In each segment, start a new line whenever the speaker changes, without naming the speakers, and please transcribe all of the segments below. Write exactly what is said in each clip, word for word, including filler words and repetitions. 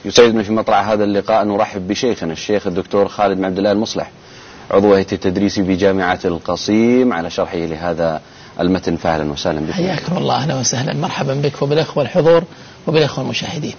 يسعدني في مطلع هذا اللقاء أن نرحب بشيخنا الشيخ الدكتور خالد بن عبد الله المصلح، عضو هيئة التدريس بجامعة القصيم، على شرحه لهذا المتن. فأهلا وسهلا بكم.
حياكم الله، أهلا وسهلا، مرحبا بك وبالأخوة الحضور وبالأخوة المشاهدين.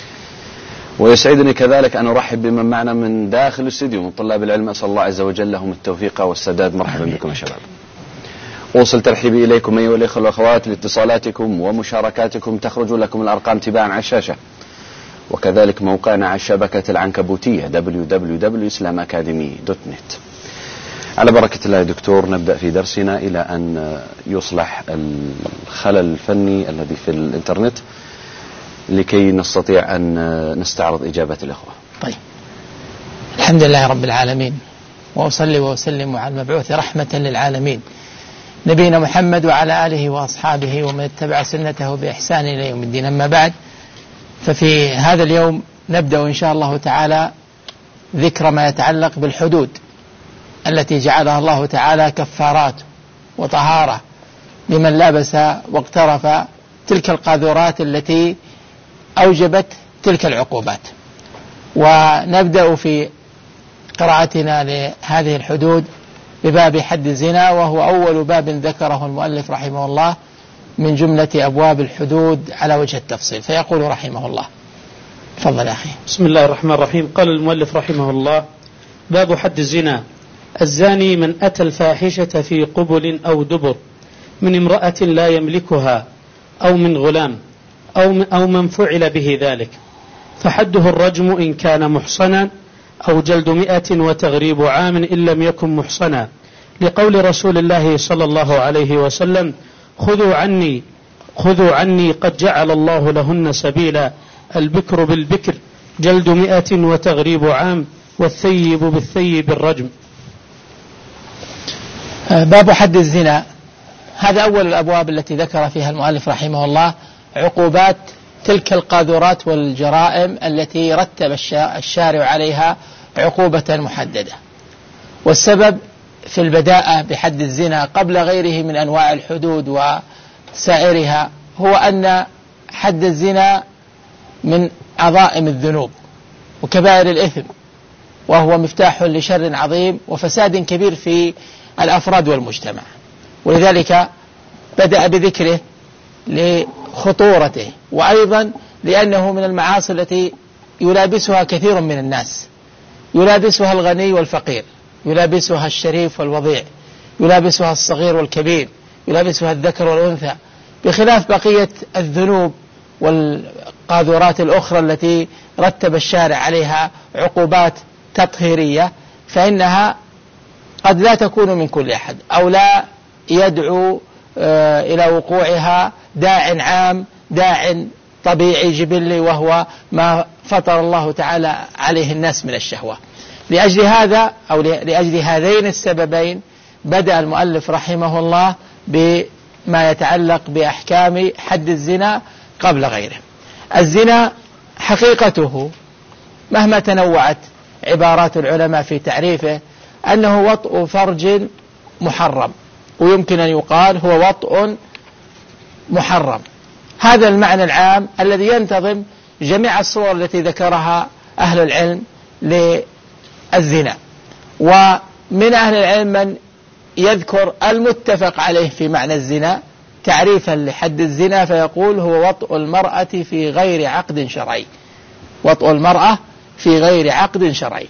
ويسعدني كذلك أن أرحب بمن معنا من داخل الاستوديو من طلاب العلم، أسأل الله عز وجل لهم التوفيق والسداد. مرحبا بكم يا شباب. أوصل ترحيبي إليكم أيها الأخوة والأخوات لاتصالاتكم ومشاركاتكم. تخرج لكم الأرقام تباعا على الشاشة، وكذلك موقعنا على الشبكة العنكبوتية دبليو دبليو دبليو دوت إسلام أكاديمي دوت نت. على بركة الله يا دكتور، نبدأ في درسنا إلى أن يصلح الخلل الفني الذي في الإنترنت لكي نستطيع أن نستعرض إجابة الأخوة.
طيب، الحمد لله رب العالمين، وأصلي وأسلم على المبعوث رحمة للعالمين نبينا محمد وعلى آله وأصحابه ومن اتبع سنته بإحسان إلى يوم الدين. أما بعد، ففي هذا اليوم نبدأ إن شاء الله تعالى ذكر ما يتعلق بالحدود التي جعلها الله تعالى كفارات وطهارة لمن لابس واقترف تلك القاذورات التي أوجبت تلك العقوبات. ونبدأ في قراءتنا لهذه الحدود بباب حد الزنا، وهو أول باب ذكره المؤلف رحمه الله من جملة أبواب الحدود على وجه التفصيل. فيقول رحمه الله، تفضل أخي.
بسم الله الرحمن الرحيم. قال المؤلف رحمه الله: باب حد الزنا. الزاني من أتى الفاحشة في قبل أو دبر من امرأة لا يملكها أو من غلام أو أو من فعل به ذلك، فحده الرجم إن كان محصنا، أو جلد مئة وتغريب عام إن لم يكن محصنا، لقول رسول الله صلى الله عليه وسلم: خذوا عني خذوا عني قد جعل الله لهن سبيلا، البكر بالبكر جلد مئة وتغريب عام، والثيب بالثيب الرجم.
باب حد الزنا، هذا أول الأبواب التي ذكر فيها المؤلف رحمه الله عقوبات تلك القاذورات والجرائم التي رتب الشارع عليها عقوبة محددة. والسبب في البداءة بحد الزنا قبل غيره من أنواع الحدود وسائرها هو أن حد الزنا من عظائم الذنوب وكبائر الإثم، وهو مفتاح لشر عظيم وفساد كبير في الأفراد والمجتمع، ولذلك بدأ بذكره لخطورته، وأيضا لأنه من المعاصي التي يلابسها كثير من الناس، يلابسها الغني والفقير، يلابسها الشريف والوضيع، يلابسها الصغير والكبير، يلابسها الذكر والأنثى، بخلاف بقية الذنوب والقاذورات الأخرى التي رتب الشارع عليها عقوبات تطهيرية، فإنها قد لا تكون من كل أحد، أو لا يدعو آه إلى وقوعها داع عام، داع طبيعي جبلي، وهو ما فطر الله تعالى عليه الناس من الشهوة. لأجل هذا أو لأجل هذين السببين بدأ المؤلف رحمه الله بما يتعلق بأحكام حد الزنا قبل غيره. الزنا حقيقته مهما تنوعت عبارات العلماء في تعريفه أنه وطء فرج محرم، ويمكن أن يقال هو وطء محرم. هذا المعنى العام الذي ينتظم جميع الصور التي ذكرها أهل العلم للزنا. ومن أهل العلم من يذكر المتفق عليه في معنى الزنا تعريفا لحد الزنا، فيقول هو وطء المرأة في غير عقد شرعي، وطء المرأة في غير عقد شرعي.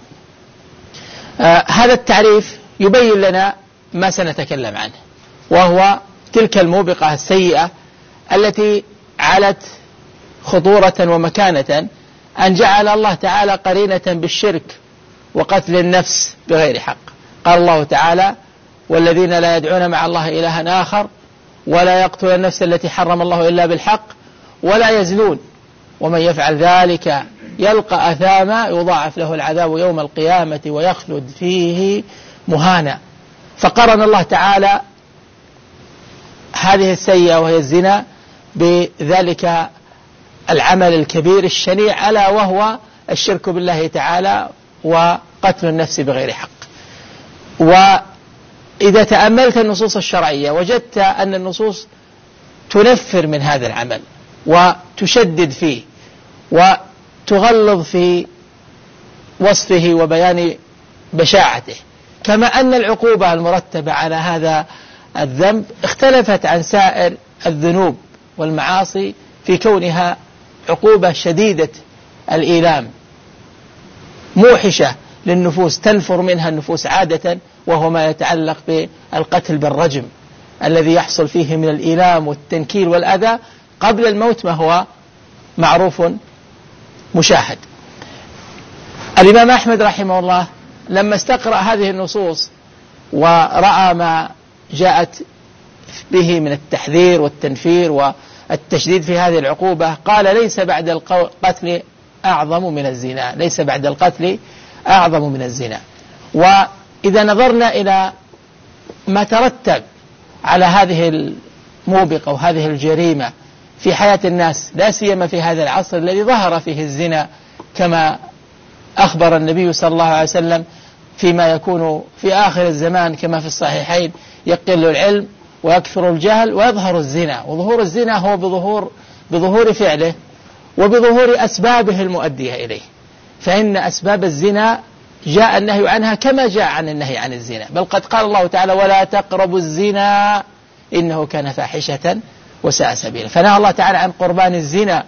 آه هذا التعريف يبين لنا ما سنتكلم عنه، وهو تلك الموبقة السيئة التي علت خطورة ومكانة أن جعل الله تعالى قرينة بالشرك وقتل النفس بغير حق. قال الله تعالى: والذين لا يدعون مع الله إلها آخر ولا يقتل النفس التي حرم الله إلا بالحق ولا يزنون ومن يفعل ذلك يلقى أثاما يضاعف له العذاب يوم القيامة ويخلد فيه مهانا. فقرن الله تعالى هذه السيئة وهي الزنا بذلك العمل الكبير الشنيع، ألا وهو الشرك بالله تعالى وقتل النفس بغير حق. وإذا تأملت النصوص الشرعية وجدت أن النصوص تنفر من هذا العمل وتشدد فيه تغلظ في وصفه وبيان بشاعته، كما أن العقوبة المرتبة على هذا الذنب اختلفت عن سائر الذنوب والمعاصي في كونها عقوبة شديدة الإيلام موحشة للنفوس، تنفر منها النفوس عادة، وهو ما يتعلق بالقتل بالرجم الذي يحصل فيه من الإيلام والتنكيل والأذى قبل الموت، ما هو معروف مشاهد. الإمام أحمد رحمه الله لما استقرأ هذه النصوص ورأى ما جاءت به من التحذير والتنفير والتشديد في هذه العقوبة قال: ليس بعد القتل أعظم من الزنا، ليس بعد القتل أعظم من الزنا. وإذا نظرنا إلى ما ترتب على هذه الموبقة وهذه الجريمة في حياة الناس، لا سيما في هذا العصر الذي ظهر فيه الزنا كما أخبر النبي صلى الله عليه وسلم فيما يكون في آخر الزمان كما في الصحيحين: يقل العلم ويكثر الجهل ويظهر الزنا. وظهور الزنا هو بظهور بظهور فعله وبظهور أسبابه المؤدية إليه، فإن أسباب الزنا جاء النهي عنها كما جاء عن النهي عن الزنا، بل قد قال الله تعالى: ولا تقربوا الزنا إنه كان فاحشة وساء سبيلا. فنهى الله تعالى عن قربان الزنا،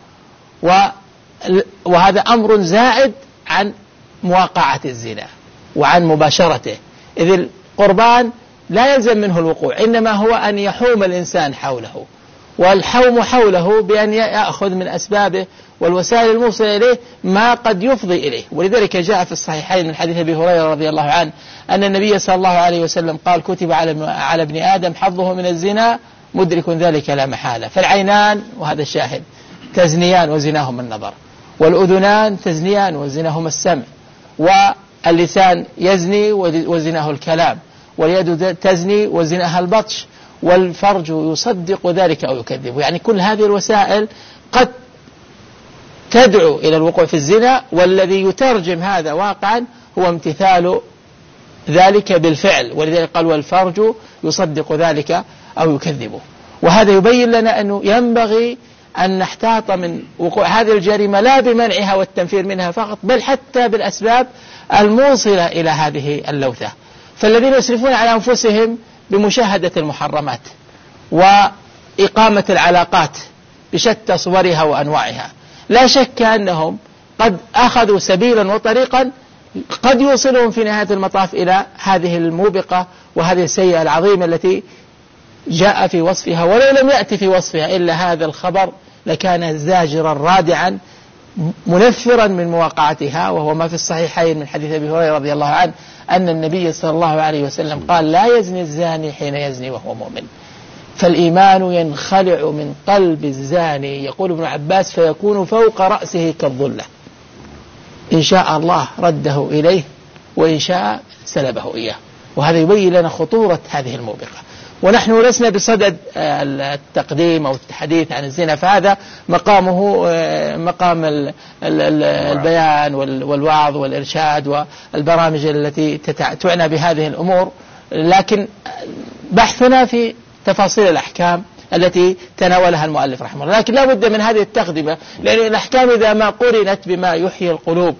وهذا أمر زائد عن مواقعة الزنا وعن مباشرته، إذ القربان لا يلزم منه الوقوع، إنما هو أن يحوم الإنسان حوله، والحوم حوله بأن يأخذ من أسبابه والوسائل الموصلة إليه ما قد يفضي إليه. ولذلك جاء في الصحيحين من حديث أبي هريرة رضي الله عنه أن النبي صلى الله عليه وسلم قال: كتب على ابن آدم حظه من الزنا مدرك ذلك لا محالة. فالعينان، وهذا الشاهد، تزنيان وزناهما النظر، والأذنان تزنيان وزناهما السمع، واللسان يزني وزناه الكلام، واليد تزني وزناها البطش، والفرج يصدق ذلك أو يكذب. يعني كل هذه الوسائل قد تدعو إلى الوقوع في الزنا، والذي يترجم هذا واقعا هو امتثال ذلك بالفعل، ولذلك قال: والفرج يصدق ذلك أو يكذبه. وهذا يبين لنا أنه ينبغي أن نحتاط من وقوع هذه الجريمة لا بمنعها والتنفير منها فقط، بل حتى بالأسباب الموصلة إلى هذه اللوثة. فالذين يسرفون على أنفسهم بمشاهدة المحرمات وإقامة العلاقات بشتى صورها وأنواعها، لا شك أنهم قد أخذوا سبيلا وطريقا قد يوصلهم في نهاية المطاف إلى هذه الموبقة وهذه السيئة العظيمة التي جاء في وصفها، ولو لم يأتي في وصفها إلا هذا الخبر لكان زاجرا رادعا منفرا من مواقعتها. وهو ما في الصحيحين من حديث أبي هريرة رضي الله عنه أن النبي صلى الله عليه وسلم قال: لا يزني الزاني حين يزني وهو مؤمن، فالإيمان ينخلع من قلب الزاني، يقول ابن عباس: فيكون فوق رأسه كالظلة، إن شاء الله رده إليه وإن شاء سلبه إياه. وهذا يبين لنا خطورة هذه الموبقة. ونحن لسنا بصدد التقديم أو الحديث عن الزنا، فهذا مقامه مقام البيان والوعظ والإرشاد والبرامج التي تعنى بهذه الأمور، لكن بحثنا في تفاصيل الأحكام التي تناولها المؤلف رحمه الله. لكن لا بد من هذه التقدمة، لأن الأحكام إذا ما قرنت بما يحيي القلوب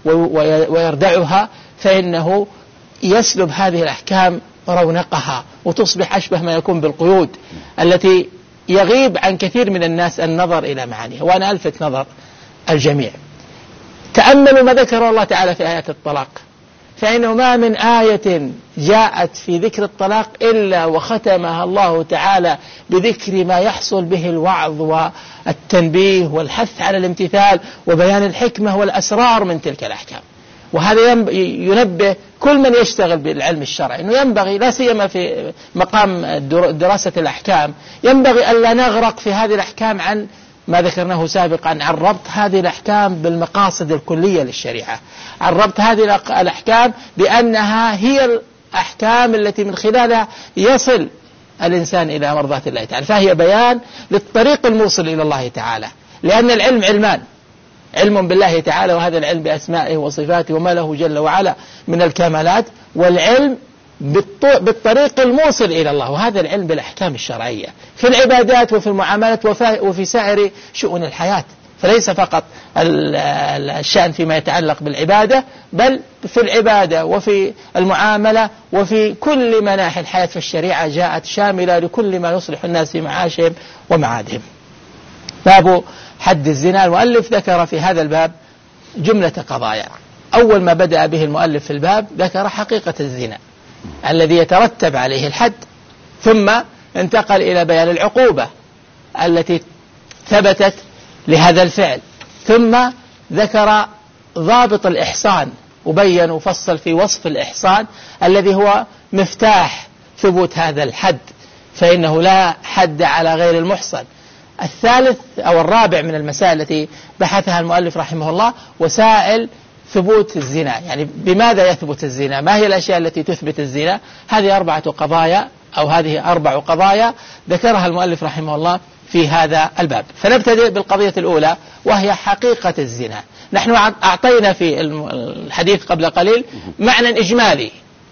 ويردعها فإنه يسلب هذه الأحكام رونقها وتصبح أشبه ما يكون بالقيود التي يغيب عن كثير من الناس النظر إلى معانيها. وأنا ألفت نظر الجميع، تأملوا ما ذكر الله تعالى في آيات الطلاق، فإنه ما من آية جاءت في ذكر الطلاق إلا وختمها الله تعالى بذكر ما يحصل به الوعظ والتنبيه والحث على الامتثال وبيان الحكمة والأسرار من تلك الأحكام. وهذا ينبه كل من يشتغل بالعلم الشرعي أنه ينبغي، لا سيما في مقام دراسة الأحكام، ينبغي ألا نغرق في هذه الأحكام عن ما ذكرناه سابقا، عن ربط هذه الأحكام بالمقاصد الكلية للشريعة، عن ربط هذه الأحكام بأنها هي الأحكام التي من خلالها يصل الإنسان إلى مرضاة الله تعالى، فهي بيان للطريق الموصل إلى الله تعالى. لأن العلم علمان: علم بالله تعالى، وهذا العلم بأسمائه وصفاته وما له جل وعلا من الكمالات، والعلم بالطريق الموصل إلى الله، وهذا العلم بالأحكام الشرعية في العبادات وفي المعاملات وفي سائر شؤون الحياة. فليس فقط الشأن فيما يتعلق بالعبادة، بل في العبادة وفي المعاملة وفي كل مناحي الحياة، في الشريعة جاءت شاملة لكل ما يصلح الناس في معاشهم ومعادهم. باب حد الزنا، المؤلف ذكر في هذا الباب جملة قضايا. أول ما بدأ به المؤلف في الباب ذكر حقيقة الزنا الذي يترتب عليه الحد، ثم انتقل إلى بيان العقوبة التي ثبتت لهذا الفعل، ثم ذكر ضابط الإحصان وبين وفصل في وصف الإحصان الذي هو مفتاح ثبوت هذا الحد، فإنه لا حد على غير المحصن. الثالث أو الرابع من المسائل التي بحثها المؤلف رحمه الله وسائل ثبوت الزنا، يعني بماذا يثبت الزنا، ما هي الأشياء التي تثبت الزنا. هذه أربعة قضايا أو هذه أربع قضايا ذكرها المؤلف رحمه الله في هذا الباب. فنبتدئ بالقضية الأولى وهي حقيقة الزنا. نحن أعطينا في الحديث قبل قليل معنى إجمالي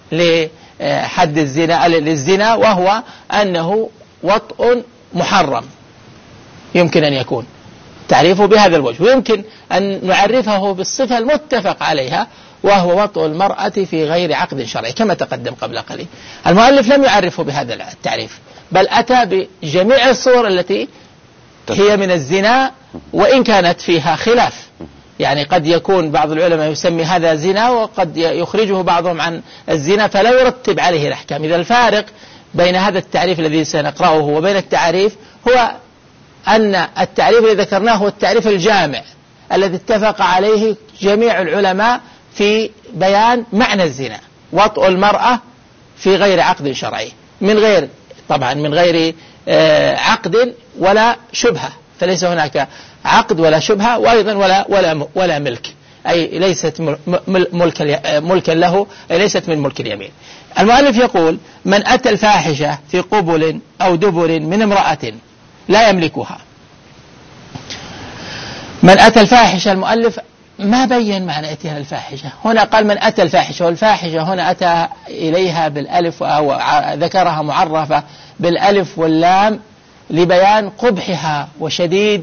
لحد الزنا للزنا، وهو أنه وطء محرم يمكن أن يكون تعريفه بهذا الوجه، ويمكن أن نعرفه بالصفة المتفق عليها، وهو وطء المرأة في غير عقد شرعي كما تقدم قبل قليل. المؤلف لم يعرفه بهذا التعريف، بل أتى بجميع الصور التي هي من الزنا وإن كانت فيها خلاف. يعني قد يكون بعض العلماء يسمي هذا زنا، وقد يخرجه بعضهم عن الزنا فلا يرتب عليه الأحكام. إذا الفارق بين هذا التعريف الذي سنقرأه وبين التعريف هو أن التعريف الذي ذكرناه هو التعريف الجامع الذي اتفق عليه جميع العلماء في بيان معنى الزنا: وطء المرأة في غير عقد شرعي، من غير طبعا من غير عقد ولا شبهة، فليس هناك عقد ولا شبهة، وأيضا ولا ولا ولا ملك، أي ليست ملكا ملكا له، أي ليست من ملك اليمين. المؤلف يقول: من أتى الفاحشة في قبل أو دبر من امرأة لا يملكها. من أتى الفاحشة، المؤلف ما بين معنى اتيان الفاحشة هنا، قال من أتى الفاحشة، والفاحشة هنا أتى إليها بالألف أو ذكرها معرفة بالألف واللام لبيان قبحها وشديد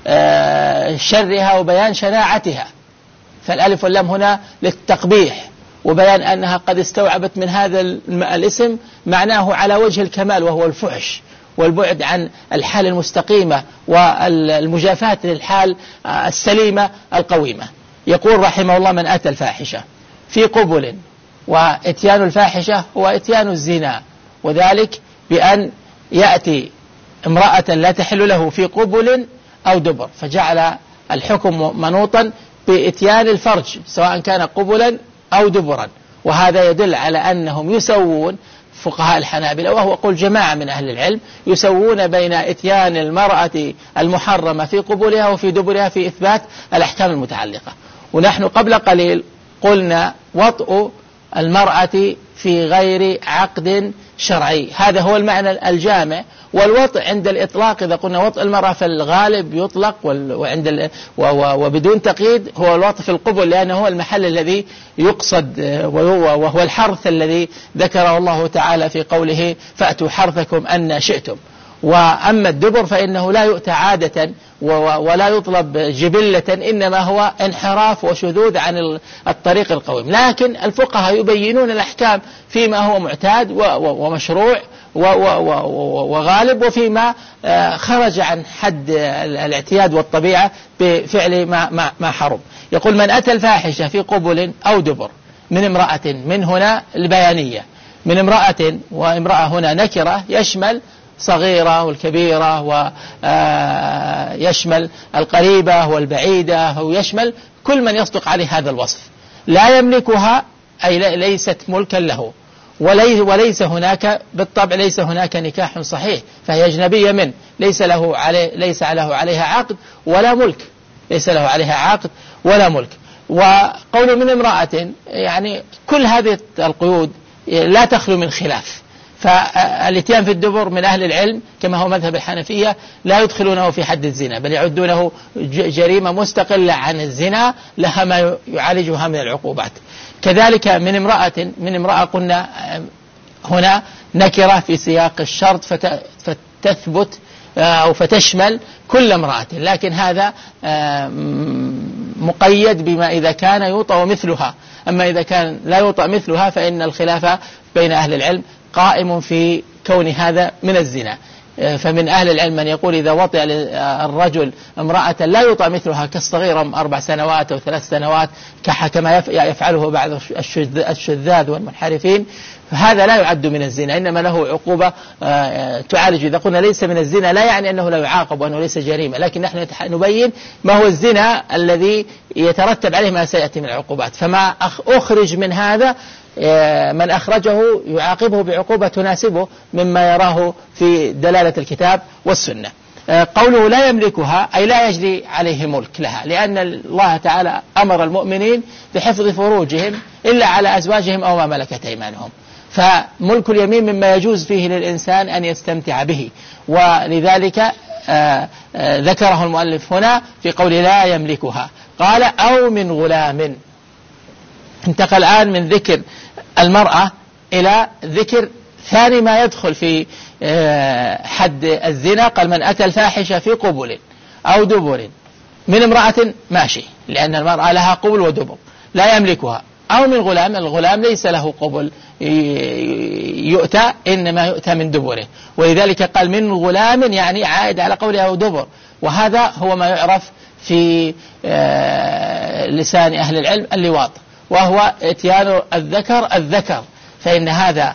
شرها وبيان شناعتها، فالألف واللام هنا للتقبيح وبيان أنها قد استوعبت من هذا الاسم معناه على وجه الكمال، وهو الفحش والبعد عن الحال المستقيمة والمجافاة للحال السليمة القويمة. يقول رحمه الله: من أتى الفاحشة في قبل، وإتيان الفاحشة هو إتيان الزنا، وذلك بأن يأتي امرأة لا تحل له في قبل أو دبر، فجعل الحكم منوطا بإتيان الفرج سواء كان قبلا أو دبرا، وهذا يدل على أنهم يسوون فقهاء الحنابلة، وهو قول جماعة من أهل العلم، يسوون بين إتيان المرأة المحرمة في قبولها وفي دبرها في إثبات الأحكام المتعلقة. ونحن قبل قليل قلنا وطء المرأة في غير عقد شرعي، هذا هو المعنى الجامع. والوطء عند الإطلاق إذا قلنا وطء المرأة في الغالب يطلق، وعند وبدون تقييد هو الوطء في القبل، لأنه هو المحل الذي يقصد، وهو الحرث الذي ذكره الله تعالى في قوله: فأتوا حرثكم أن شئتم. وأما الدبر فإنه لا يؤتى عادة ولا يطلب جبلة، إنما هو انحراف وشذوذ عن الطريق القويم. لكن الفقهاء يبينون الأحكام فيما هو معتاد ومشروع وغالب، وفيما خرج عن حد الاعتياد والطبيعة بفعل ما ما حرم. يقول: من أتى الفاحشة في قبل أو دبر من امرأة، من هنا البيانية، من امرأة، وامرأة هنا نكرة يشمل صغيرة والكبيرة، ويشمل القريبة والبعيدة، ويشمل كل من يصدق عليه هذا الوصف. لا يملكها أي ليست ملكا له، وليس هناك بالطبع ليس هناك نكاح صحيح، فهي أجنبية منه، ليس له عليه ليس له عليها عقد ولا ملك، ليس له عليها عقد ولا ملك. وقوله من امرأة، يعني كل هذه القيود لا تخلو من خلاف. فالاتيان في الدبر من أهل العلم كما هو مذهب الحنفية لا يدخلونه في حد الزنا، بل يعدونه جريمة مستقلة عن الزنا لها ما يعالجها من العقوبات. كذلك من امرأة، من امرأة قلنا هنا نكرة في سياق الشرط فتثبت أو فتشمل كل امرأة، لكن هذا مقيد بما إذا كان يوطأ مثلها. أما إذا كان لا يوطأ مثلها فإن الخلاف بين أهل العلم قائم في كون هذا من الزنا. فمن أهل العلم من يقول إذا وطئ الرجل امرأة لا يوطأ مثلها كالصغيرة أربع سنوات أو ثلاث سنوات كما يفعله بعض الشذاذ والمنحرفين، فهذا لا يعد من الزنا، إنما له عقوبة تعالج. إذا قلنا ليس من الزنا لا يعني أنه لا يعاقب وأنه ليس جريمة، لكن نحن نبين ما هو الزنا الذي يترتب عليه ما سيأتي من العقوبات. فما أخرج من هذا من أخرجه يعاقبه بعقوبة تناسبه مما يراه في دلالة الكتاب والسنة. قوله لا يملكها أي لا يجري عليه ملك لها، لأن الله تعالى أمر المؤمنين بحفظ فروجهم إلا على أزواجهم أو ما ملكت أيمانهم، فملك اليمين مما يجوز فيه للإنسان أن يستمتع به، ولذلك آآ آآ ذكره المؤلف هنا في قول لا يملكها. قال أو من غلام، انتقل الآن من ذكر المرأة إلى ذكر ثاني ما يدخل في حد الزنا. قال من أتى الفاحشة في قبل أو دبر من امرأة ماشي، لأن المرأة لها قبل ودبر لا يملكها، أو من غلام، الغلام ليس له قبل يؤتى إنما يؤتى من دبره، ولذلك قال من غلام يعني عائد على قوله أو دبر، وهذا هو ما يعرف في لسان أهل العلم اللواط، وهو اتيان الذكر الذكر، فإن هذا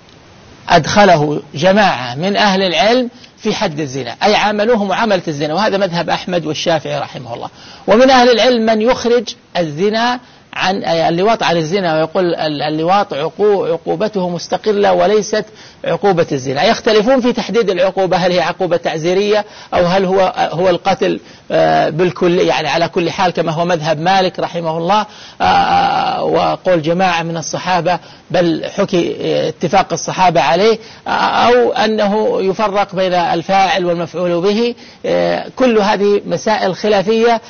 أدخله جماعة من أهل العلم في حد الزنا، أي عاملوه معاملة الزنا، وهذا مذهب أحمد والشافعي رحمه الله. ومن أهل العلم من يخرج الزنا عن اللواط عن الزنا، ويقول اللواط عقوبته مستقلة وليست عقوبة الزنا. يختلفون في تحديد العقوبة، هل هي عقوبة تعزيرية أو هل هو هو القتل بالكل، يعني على كل حال كما هو مذهب مالك رحمه الله وقول جماعة من الصحابة، بل حكي اتفاق الصحابة عليه، أو أنه يفرق بين الفاعل والمفعول به. كل هذه مسائل خلافية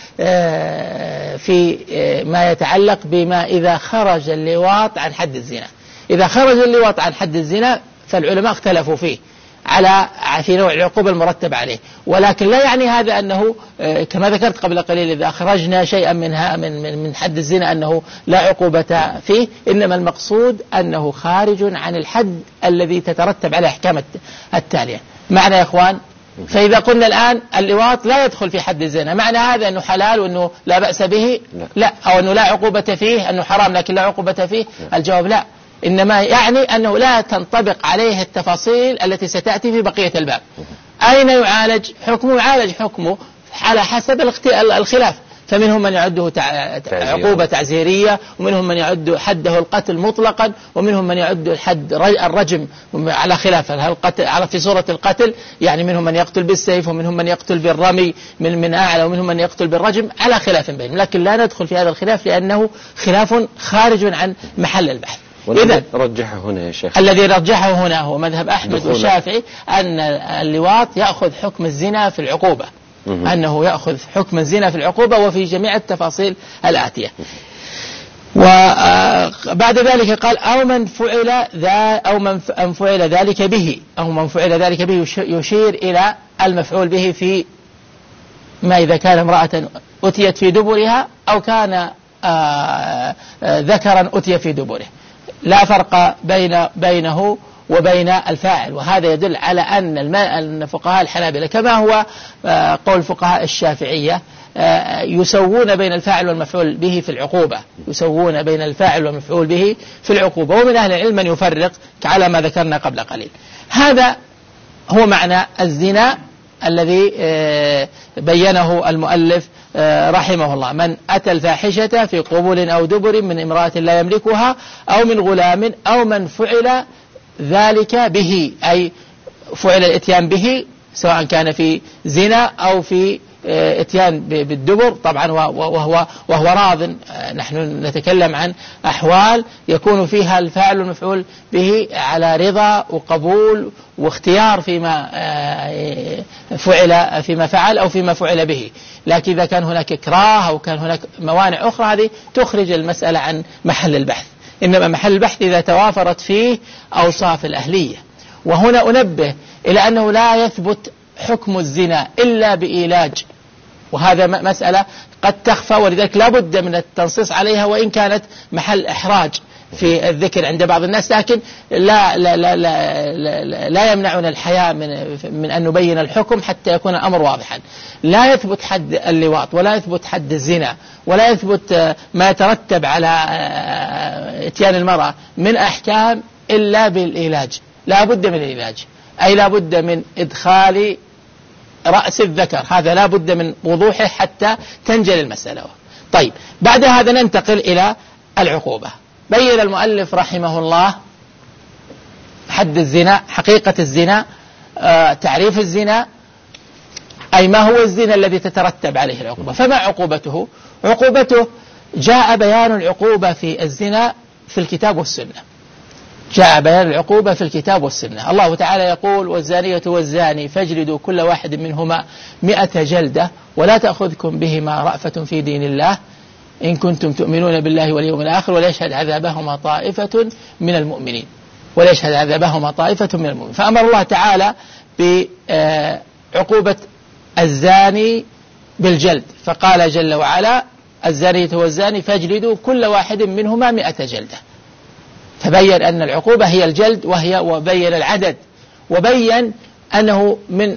في ما يتعلق بما إذا خرج اللواط عن حد الزنا. إذا خرج اللواط عن حد الزنا فالعلماء اختلفوا فيه على في نوع العقوبة المرتب عليه، ولكن لا يعني هذا أنه كما ذكرت قبل قليل إذا أخرجنا شيئا منها من من حد الزنا أنه لا عقوبة فيه، إنما المقصود أنه خارج عن الحد الذي تترتب على أحكام التالية. معنى يا إخوان؟ فإذا قلنا الآن اللواط لا يدخل في حد الزنا، معنى هذا أنه حلال وأنه لا بأس به؟ لا. أو أنه لا عقوبة فيه، أنه حرام لكن لا عقوبة فيه؟ الجواب لا، إنما يعني أنه لا تنطبق عليه التفاصيل التي ستأتي في بقية الباب. أين يعالج حكمه؟ يعالج حكمه على حسب الخلاف، فمنهم من يعده عقوبة تعزيرية، ومنهم من يعد حده القتل مطلقا، ومنهم من يعد الحد الرجم على خلاف القتل على في صورة القتل، يعني منهم من يقتل بالسيف ومنهم من يقتل بالرمي من من أعلى ومنهم من يقتل بالرجم على خلاف بينهم، لكن لا ندخل في هذا الخلاف لأنه خلاف خارج عن محل البحث.
إذا رجحه هنا يا شيخ،
الذي رجحه هنا هو مذهب أحمد والشافعي أن اللواط يأخذ حكم الزنا في العقوبة، أنه يأخذ حكم الزنا في العقوبة وفي جميع التفاصيل الآتية. وبعد ذلك قال أو من فعل ذا أو من فعل ذلك به، أو من فعل ذلك به يشير إلى المفعول به في ما إذا كان امرأة أتيت في دبرها أو كان ذكرا أتي في دبره، لا فرق بين بينه وبين الفاعل، وهذا يدل على أن فقهاء الحنابلة كما هو قول فقهاء الشافعية يسوون بين الفاعل والمفعول به في العقوبة، يسوون بين الفاعل والمفعول به في العقوبة، ومن أهل العلم من يفرق على ما ذكرنا قبل قليل. هذا هو معنى الزنا الذي بينه المؤلف رحمه الله، من أتى الفاحشة في قبول أو دبر من امرأة لا يملكها أو من غلام أو من فعل ذلك به، أي فعل الاتيان به سواء كان في زنا أو في اتيان بالدبر طبعا، وهو, وهو راض. نحن نتكلم عن أحوال يكون فيها الفاعل والمفعول به على رضا وقبول واختيار فيما فعل فيما فعل أو فيما فعل به، لكن إذا كان هناك إكراه أو كان هناك موانع أخرى هذه تخرج المسألة عن محل البحث، إنما محل البحث إذا توافرت فيه أوصاف الأهلية. وهنا أنبه إلى أنه لا يثبت حكم الزنا إلا بإيلاج، وهذا مسألة قد تخفى، ولذلك لا بد من التنصيص عليها وإن كانت محل إحراج في الذكر عند بعض الناس، لكن لا لا لا لا, لا, لا يمنعنا الحياء من من أن نبين الحكم حتى يكون الأمر واضحا. لا يثبت حد اللواط ولا يثبت حد الزنا ولا يثبت ما يترتب على اتيان المرأة من أحكام إلا بالعلاج. لا بد من العلاج، أي لا بد من إدخال رأس الذكر، هذا لا بد من وضوحه حتى تنجل المسألة. طيب، بعد هذا ننتقل إلى العقوبة. بين المؤلف رحمه الله حد الزنا، حقيقة الزنا، آه، تعريف الزنا، أي ما هو الزنا الذي تترتب عليه العقوبة. فما عقوبته؟ عقوبته جاء بيان العقوبة في الزنا في الكتاب والسنة. جاء بيان العقوبة في الكتاب والسنة. الله تعالى يقول: والزانية والزاني فاجلدوا كل واحد منهما مئة جلدة ولا تأخذكم بهما رأفة في دين الله إن كنتم تؤمنون بالله واليوم الآخر وليشهد عذابهما طائفة من المؤمنين وليشهد عذابهما طائفة من المؤمنين. فأمر الله تعالى بعقوبة الزاني بالجلد، فقال جل وعلا: الزانية والزاني فاجلدوا كل واحد منهما مئة جلدة. فبين أن العقوبة هي الجلد، وهي وبين العدد، وبين أنه من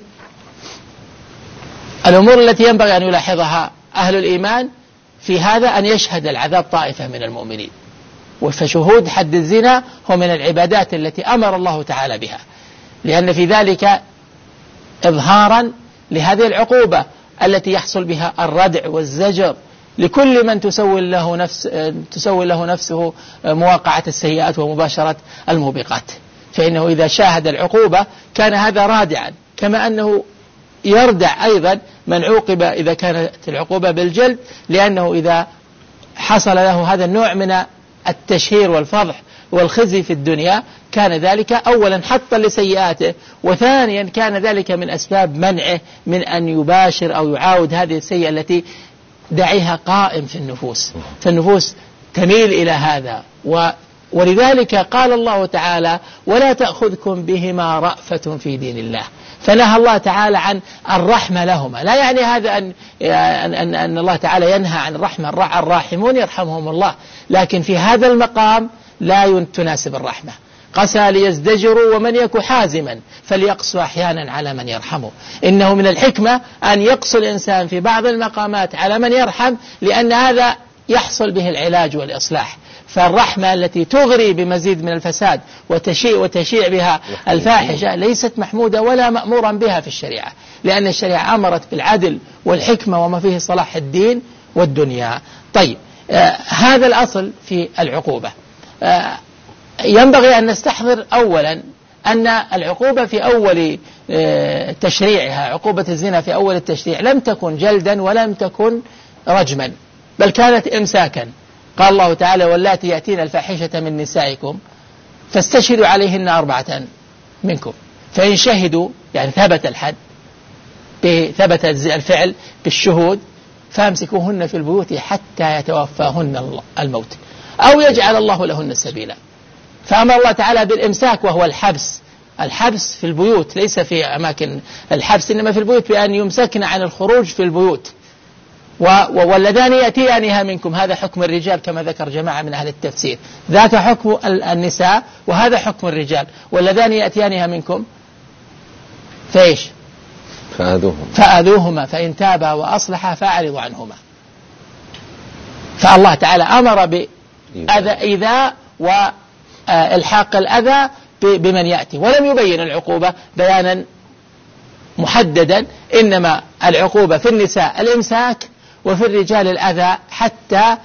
الأمور التي ينبغي أن يلاحظها أهل الإيمان في هذا أن يشهد العذاب طائفة من المؤمنين. فشهود حد الزنا هو من العبادات التي أمر الله تعالى بها، لأن في ذلك إظهارا لهذه العقوبة التي يحصل بها الردع والزجر لكل من تسول له نفس تسول له نفسه مواقعة السيئات ومباشرة الموبقات. فإنه إذا شاهد العقوبة كان هذا رادعا، كما أنه يردع أيضا من عوقب إذا كانت العقوبة بالجلد، لأنه إذا حصل له هذا النوع من التشهير والفضح والخزي في الدنيا كان ذلك أولا حطا لسيئاته، وثانيا كان ذلك من أسباب منعه من أن يباشر أو يعاود هذه السيئة التي دعيها قائم في النفوس. فالنفوس تميل إلى هذا، و ولذلك قال الله تعالى: ولا تأخذكم بهما رأفة في دين الله. فنهى الله تعالى عن الرحمة لهما. لا يعني هذا أن, أن, أن الله تعالى ينهى عن الرحمة، الراحمون يرحمهم الله، لكن في هذا المقام لا تناسب الرحمة. قسى ليزدجروا ومن يك حازما فليقسو أحيانا على من يرحمه. إنه من الحكمة أن يقسو الإنسان في بعض المقامات على من يرحم، لأن هذا يحصل به العلاج والإصلاح. فالرحمة التي تغري بمزيد من الفساد وتشيع, وتشيع بها الفاحشة ليست محمودة ولا مأمورا بها في الشريعة، لأن الشريعة أمرت بالعدل والحكمة وما فيه صلاح الدين والدنيا. طيب، آه هذا الأصل في العقوبة. آه ينبغي أن نستحضر أولا أن العقوبة في أول آه تشريعها، عقوبة الزنا في أول التشريع لم تكن جلدا ولم تكن رجما، بل كانت إمساكا. قال الله تعالى: واللاتي يأتين الفاحشة من نسائكم فاستشهدوا عليهن أربعة منكم، فإن شهدوا يعني ثبت الحد، ثبت الفعل بالشهود، فامسكوهن في البيوت حتى يتوفاهن الموت أو يجعل الله لهن سبيلا. فأمر الله تعالى بالإمساك وهو الحبس، الحبس في البيوت، ليس في أماكن الحبس إنما في البيوت، بأن يمسكن عن الخروج في البيوت. واللذان يأتيانها منكم، هذا حكم الرجال كما ذكر جماعة من أهل التفسير، ذاك حكم النساء وهذا حكم الرجال. واللذان يأتيانها منكم فإيش؟
فآذوهما
فآذوهما فإن تابا وأصلحا فأعرضوا عنهما. فالله تعالى أمر بإيذاء وإلحاق الأذى بمن يأتي، ولم يبين العقوبة بيانا محددا، إنما العقوبة في النساء الإمساك وفي الرجال الأذى حتى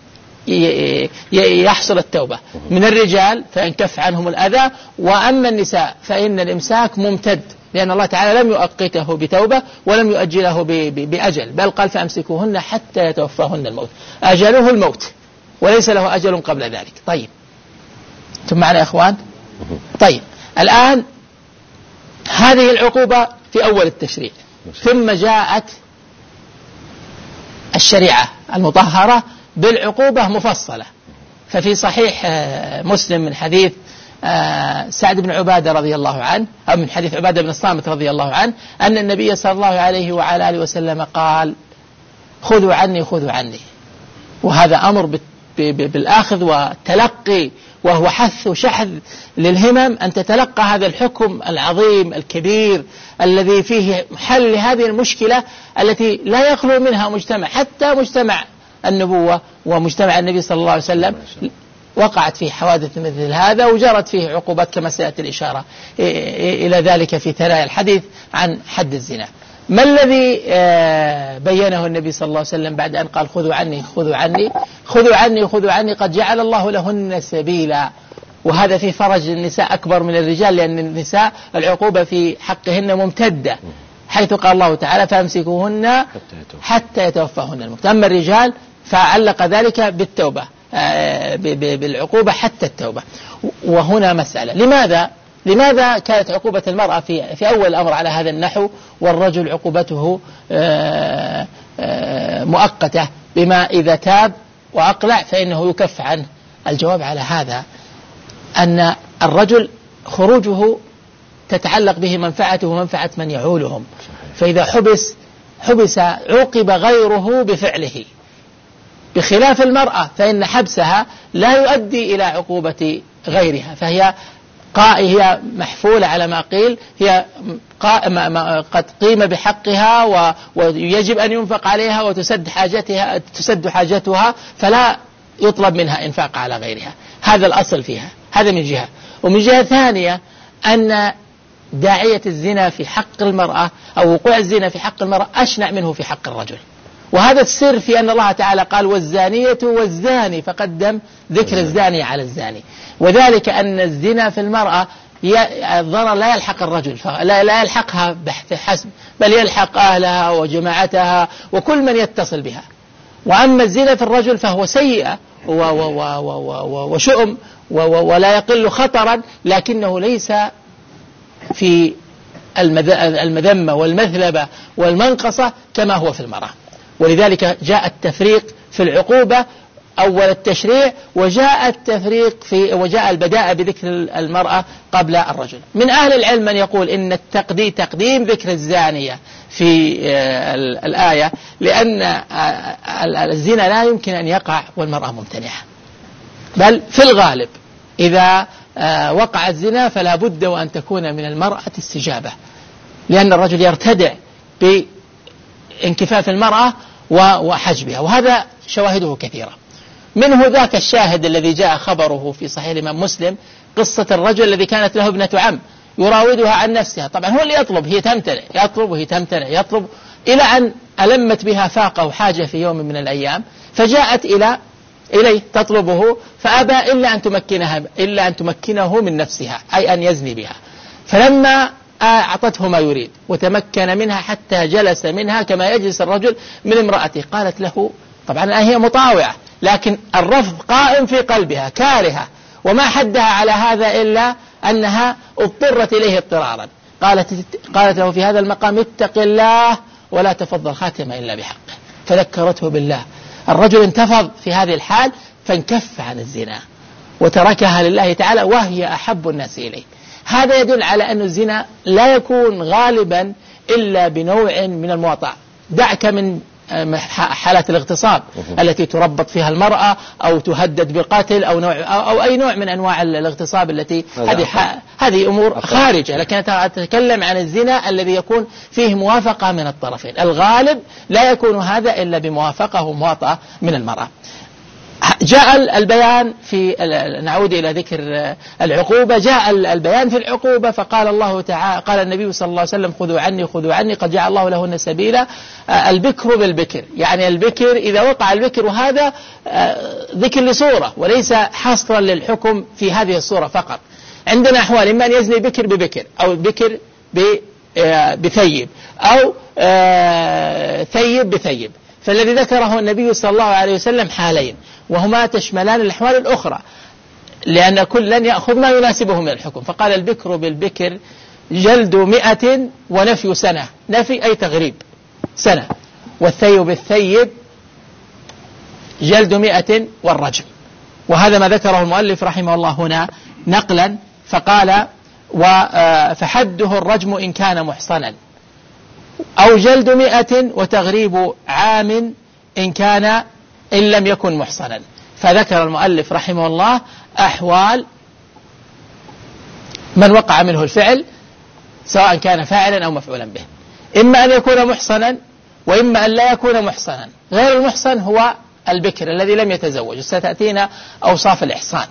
يحصل التوبة من الرجال فإن كف عنهم الأذى، وأما النساء فإن الإمساك ممتد، لأن الله تعالى لم يؤقته بتوبة ولم يؤجله بأجل، بل قال: فأمسكوهن حتى يتوفاهن الموت. أجله الموت وليس له أجل قبل ذلك. طيب، ثم معنا يا إخوان. طيب، الآن هذه العقوبة في أول التشريع، ثم جاءت الشريعة المطهرة بالعقوبة مفصلة. ففي صحيح مسلم من حديث سعد بن عبادة رضي الله عنه، أو من حديث عبادة بن الصامت رضي الله عنه، أن النبي صلى الله عليه وعلى آله وسلم قال: خذوا عني خذوا عني. وهذا أمر بالآخذ والتلقي، وهو حث وشحذ للهمم أن تتلقى هذا الحكم العظيم الكبير الذي فيه حل لهذه المشكلة التي لا يخلو منها مجتمع، حتى مجتمع النبوة ومجتمع النبي صلى الله عليه وسلم وقعت فيه حوادث مثل هذا وجرت فيه عقوبات، كما سيأتي الإشارة إلى ذلك في ثنايا الحديث عن حد الزنا. ما الذي بينه النبي صلى الله عليه وسلم بعد أن قال: خذوا عني خذوا عني خذوا عني خذوا عني؟ قد جعل الله لهن سبيلا. وهذا في فرج النساء أكبر من الرجال، لأن النساء العقوبة في حقهن ممتدة، حيث قال الله تعالى: فامسكوهن حتى يتوفاهن الموت. أما الرجال فعلق ذلك بالتوبة، بالعقوبة حتى التوبة. وهنا مسألة: لماذا لماذا كانت عقوبة المرأة في في أول الأمر على هذا النحو، والرجل عقوبته مؤقتة بما إذا تاب وأقلع فإنه يكف عنه؟ الجواب على هذا أن الرجل خروجه تتعلق به منفعته ومنفعة من يعولهم، فإذا حبس حبس عوقب غيره بفعله، بخلاف المرأة فإن حبسها لا يؤدي إلى عقوبة غيرها، فهي هي محفولة على ما قيل، هي قد قيم بحقها ويجب أن ينفق عليها وتسد حاجتها تسد حاجتها، فلا يطلب منها إنفاق على غيرها. هذا الأصل فيها، هذا من جهة. ومن جهة ثانية أن داعية الزنا في حق المرأة أو وقوع الزنا في حق المرأة أشنع منه في حق الرجل، وهذا السر في أن الله تعالى قال: والزانية والزاني، فقدم ذكر الزاني على الزاني، وذلك أن الزنا في المرأة الضرر لا يلحق الرجل، لا يلحقها حسب، بل يلحق أهلها وجماعتها وكل من يتصل بها. وأما الزنا في الرجل فهو سيئة وشؤم ولا يقل خطرا، لكنه ليس في المذمة والمثلبة والمنقصة كما هو في المرأة. ولذلك جاء التفريق في العقوبة أول التشريع، وجاء التفريق في وجاء البداء بذكر المرأة قبل الرجل. من أهل العلم من يقول إن التقديم تقديم ذكر الزانية في الآية، لأن الزنا لا يمكن أن يقع والمرأة ممتنعة، بل في الغالب إذا وقع الزنا فلا بد وأن تكون من المرأة استجابة، لأن الرجل يرتدع بانكفاف المرأة وحجبها، وهذا شواهده كثيرة. منه ذاك الشاهد الذي جاء خبره في صحيح الإمام مسلم، قصة الرجل الذي كانت له ابنة عم يراودها عن نفسها، طبعا هو اللي يطلب، هي تمتنع، يطلب وهي تمتنع، يطلب، إلى أن ألمت بها فاقة وحاجة في يوم من الأيام، فجاءت إلى إليه تطلبه، فأبى إلا أن تمكنها إلا أن تمكنه من نفسها، أي أن يزني بها. فلما أعطته ما يريد وتمكن منها حتى جلس منها كما يجلس الرجل من امرأته، قالت له، طبعا هي مطاوعة، لكن الرفض قائم في قلبها، كارهة، وما حدها على هذا إلا أنها اضطرت إليه اضطرارا. قالت قالت له في هذا المقام: اتق الله ولا تفضل خاتمة إلا بحقه. فذكرته بالله. الرجل انتفض في هذه الحال فانكف عن الزنا وتركها لله تعالى وهي أحب الناس إليه. هذا يدل على أن الزنا لا يكون غالبا إلا بنوع من المواطعة. دعك من حالات الاغتصاب التي تربط فيها المرأة أو تهدد بالقتل أو نوع أو أي نوع من أنواع الاغتصاب التي هذه هذه أمور خارجة، لكن أتكلم عن الزنا الذي يكون فيه موافقة من الطرفين. الغالب لا يكون هذا إلا بموافقة ومواطأة من المرأة. جاء البيان في نعود إلى ذكر العقوبة، جاء البيان في العقوبة، فقال الله تعالى، قال النبي صلى الله عليه وسلم: خذوا عني خذوا عني قد جعل الله لهن سبيلا. البكر بالبكر، يعني البكر إذا وقع البكر، وهذا ذكر لصورة وليس حصرا للحكم في هذه الصورة فقط. عندنا أحوال: إما أن يزني بكر ببكر، أو بكر بثيب، أو ثيب بثيب. فالذي ذكره النبي صلى الله عليه وسلم حالين، وهما تشملان الأحوال الأخرى، لأن كلا يأخذ ما يناسبه من الحكم. فقال: البكر بالبكر جلد مئة ونفي سنة، نفي أي تغريب سنة، والثيب بالثيب جلد مئة والرجم. وهذا ما ذكره المؤلف رحمه الله هنا نقلا فقال فحده الرجم إن كان محصنا أو جلد مئة وتغريب عام إن كان إن لم يكن محصنا. فذكر المؤلف رحمه الله أحوال من وقع منه الفعل سواء كان فاعلا أو مفعولا به، إما أن يكون محصنا وإما أن لا يكون محصنا. غير المحصن هو البكر الذي لم يتزوج، ستأتينا أوصاف الإحصان.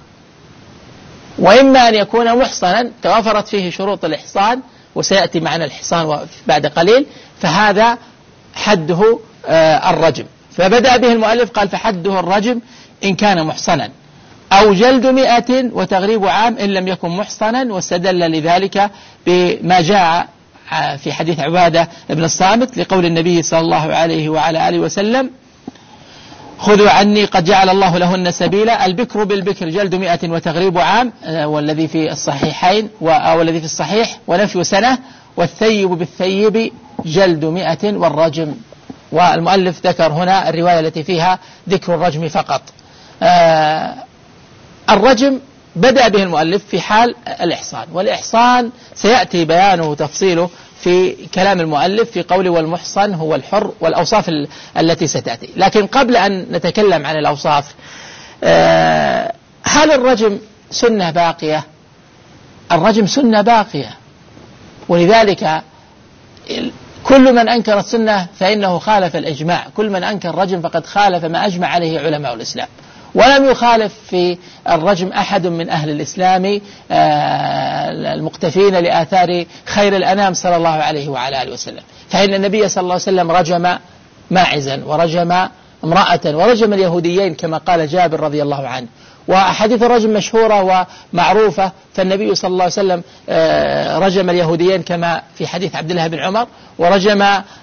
وإما أن يكون محصنا توافرت فيه شروط الإحصان وسيأتي معنا الإحصان بعد قليل، فهذا حده الرجم. فبدأ به المؤلف قال فحده الرجم إن كان محصنا أو جلد مئة وتغريب عام إن لم يكن محصنا، واستدل لذلك بما جاء في حديث عبادة بن الصامت لقول النبي صلى الله عليه وعلى آله وسلم خذوا عني قد جعل الله لهن سبيلا، البكر بالبكر جلد مئة وتغريب عام والذي في الصحيحين والذي في الصحيح ونفي سنة، والثيب بالثيب جلد مئة والرجم. والمؤلف ذكر هنا الرواية التي فيها ذكر الرجم فقط. آه الرجم بدأ به المؤلف في حال الإحصان، والإحصان سيأتي بيانه وتفصيله في كلام المؤلف في قوله والمحصن هو الحر والأوصاف التي ستأتي. لكن قبل أن نتكلم عن الأوصاف، آه هل الرجم سنة باقية؟ الرجم سنة باقية، ولذلك كل من أنكر السنة فإنه خالف الإجماع، كل من أنكر الرجم فقد خالف ما أجمع عليه علماء الإسلام. ولم يخالف في الرجم أحد من أهل الإسلام المقتفين لآثار خير الأنام صلى الله عليه وعلى آله وسلم. فإن النبي صلى الله عليه وسلم رجم ماعزا ورجم امرأة ورجم اليهوديين كما قال جابر رضي الله عنه. وأحاديث الرجم مشهورة ومعروفة، فالنبي صلى الله عليه وسلم رجم اليهوديين كما في حديث عبد الله بن عمر، ورجم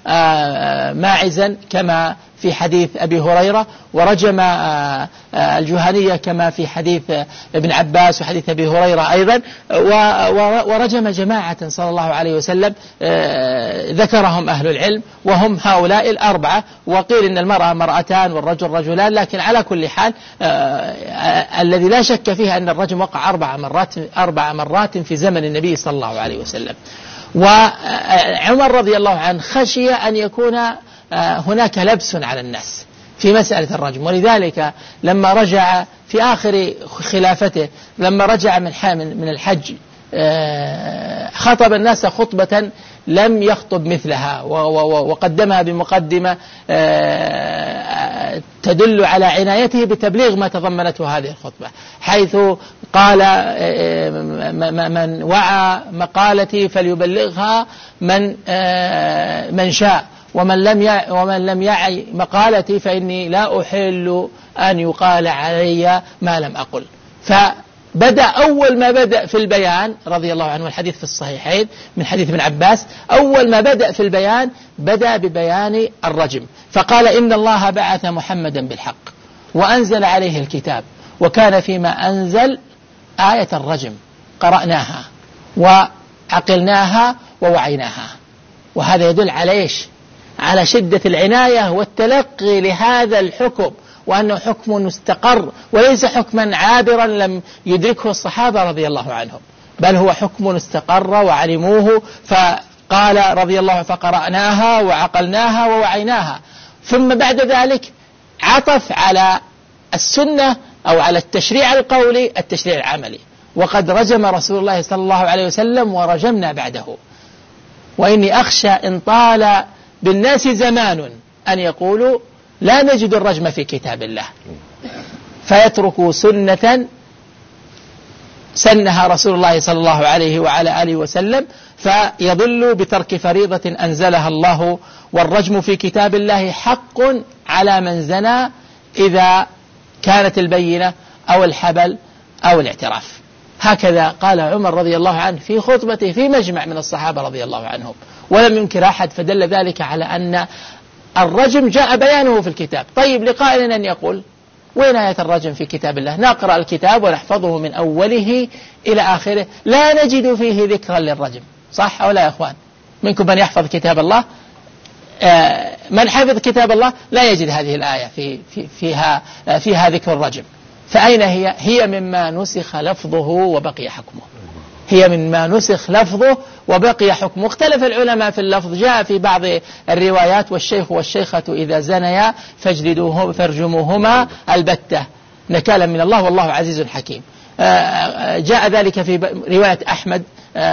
ماعزا كما في حديث أبي هريرة، ورجم الجهنية كما في حديث ابن عباس وحديث أبي هريرة أيضا، ورجم جماعة صلى الله عليه وسلم ذكرهم أهل العلم وهم هؤلاء الأربعة. وقيل إن المرأة مرأتان والرجل رجلان، لكن على كل حال الذي لا شك فيه أن الرجم وقع أربع مرات أربع مرات في زمن النبي صلى الله عليه وسلم. وعمر رضي الله عنه خشي أن يكون هناك لبس على الناس في مسألة الرجم، ولذلك لما رجع في آخر خلافته لما رجع من من الحج خطب الناس خطبة لم يخطب مثلها، وقدمها بمقدمة تدل على عنايته بتبليغ ما تضمنته هذه الخطبة، حيث قال من وعى مقالتي فليبلغها من من شاء، ومن لم يعي ومن لم يعي مقالتي فإني لا أحل أن يقال علي ما لم أقل. فبدأ أول ما بدأ في البيان رضي الله عنه، الحديث في الصحيحين من حديث ابن عباس، أول ما بدأ في البيان بدأ ببيان الرجم، فقال إن الله بعث محمدا بالحق وأنزل عليه الكتاب، وكان فيما أنزل آية الرجم قرأناها وعقلناها ووعيناها. وهذا يدل على إيش؟ على شدة العناية والتلقي لهذا الحكم، وأنه حكم مستقر وليس حكما عابرا لم يدركه الصحابة رضي الله عنهم، بل هو حكم استقر وعلموه. فقال رضي الله عنه فقرأناها وعقلناها ووعيناها، ثم بعد ذلك عطف على السنة أو على التشريع القولي التشريع العملي، وقد رجم رسول الله صلى الله عليه وسلم ورجمنا بعده. وإني أخشى إن طال بالناس زمان أن يقولوا لا نجد الرجم في كتاب الله، فيتركوا سنة سنها رسول الله صلى الله عليه وعلى آله وسلم، فيضلوا بترك فريضة أنزلها الله. والرجم في كتاب الله حق على من زنى إذا كانت البينة أو الحبل أو الاعتراف. هكذا قال عمر رضي الله عنه في خطبته في مجمع من الصحابة رضي الله عنهم، ولم ينكر أحد، فدل ذلك على أن الرجم جاء بيانه في الكتاب. طيب لقائل أن يقول وين آية الرجم في كتاب الله؟ نقرأ الكتاب ونحفظه من أوله إلى آخره لا نجد فيه ذكرا للرجم، صح أو لا يا أخوان؟ منكم من يحفظ كتاب الله؟ آه من حفظ كتاب الله لا يجد هذه الآية في في فيها فيها ذكر الرجم. فأين هي؟ هي مما نسخ لفظه وبقي حكمه. هي مما نسخ لفظه وبقي حكمه. اختلف العلماء في اللفظ، جاء في بعض الروايات والشيخ والشيخة إذا زنيا فاجلدوهم فارجموهما البتة نكالا من الله والله عزيز حكيم. جاء ذلك في رواية أحمد